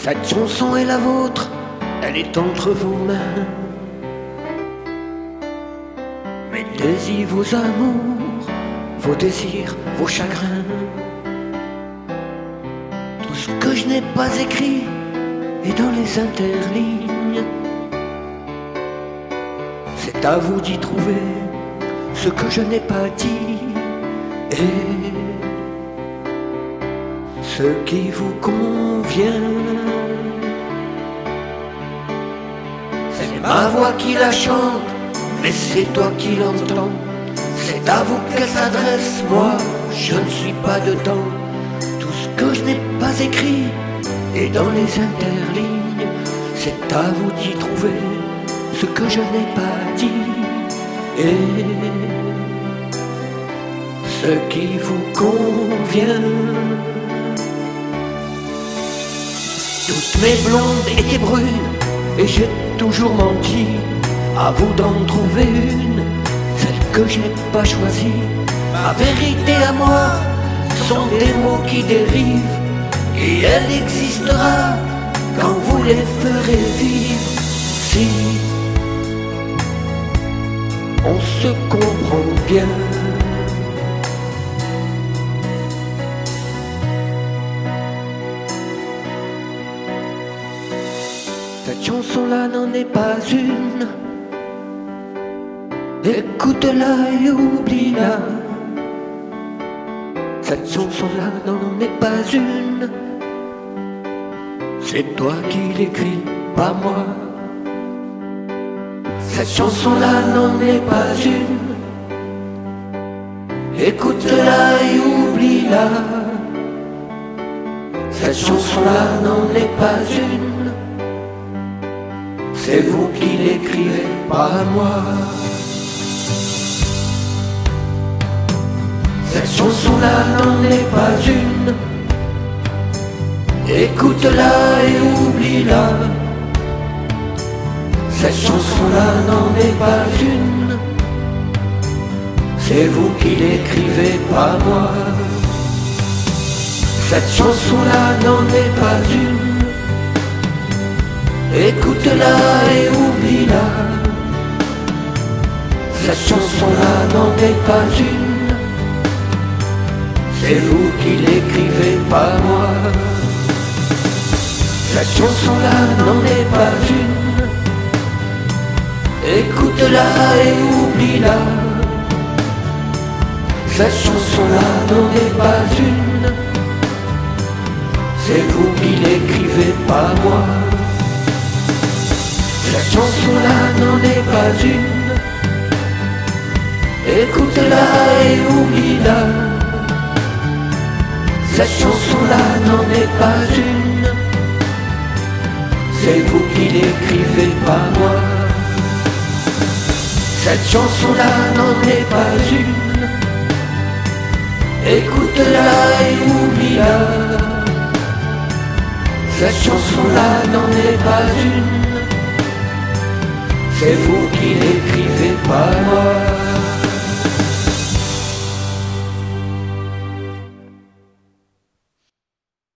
Cette chanson est la vôtre, elle est entre vos mains. Mes désirs, vos amours, vos désirs, vos chagrins, tout ce que je n'ai pas écrit est dans les interlignes. C'est à vous d'y trouver ce que je n'ai pas dit et ce qui vous convient. C'est ma voix qui la chante, mais c'est toi qui l'entends. C'est à vous qu'elle s'adresse, moi je ne suis pas dedans. Tout ce que je n'ai pas écrit est dans les interlignes. C'est à vous d'y trouver ce que je n'ai pas dit et ce qui vous convient. Toutes mes blondes étaient brunes et j'ai toujours menti. À vous d'en trouver une, celle que je n'ai pas choisie. Ma vérité à moi sont des mots qui dérivent et elle existera quand vous les ferez vivre. Si on se comprend bien. Cette chanson-là n'en est pas une. Écoute-la et oublie-la. Cette chanson-là n'en est pas une. C'est toi qui l'écris, pas moi. Cette chanson-là n'en est pas une. Écoute-la et oublie-la. Cette chanson-là n'en est pas une. C'est vous qui l'écrivez, pas moi. Cette chanson-là n'en est pas une. Écoute-la et oublie-la. Cette chanson-là n'en est pas une. C'est vous qui l'écrivez, pas moi. Cette chanson-là n'en est pas une. Écoute-la et oublie-la. Cette chanson-là n'en est pas une. C'est vous qui l'écrivez, pas moi. Cette chanson-là n'en est pas une. Écoute-la et oublie-la. Cette chanson-là n'en est pas une. C'est vous qui l'écrivez, pas moi. Cette chanson-là n'en est pas une. Écoute-la et oublie-la. Cette chanson-là n'en est pas une. C'est vous qui l'écrivez, pas moi. Cette chanson-là n'en est pas une. Écoute-la et oublie-la. Cette chanson-là n'en est pas une. C'est vous qui l'écrivez, pas moi.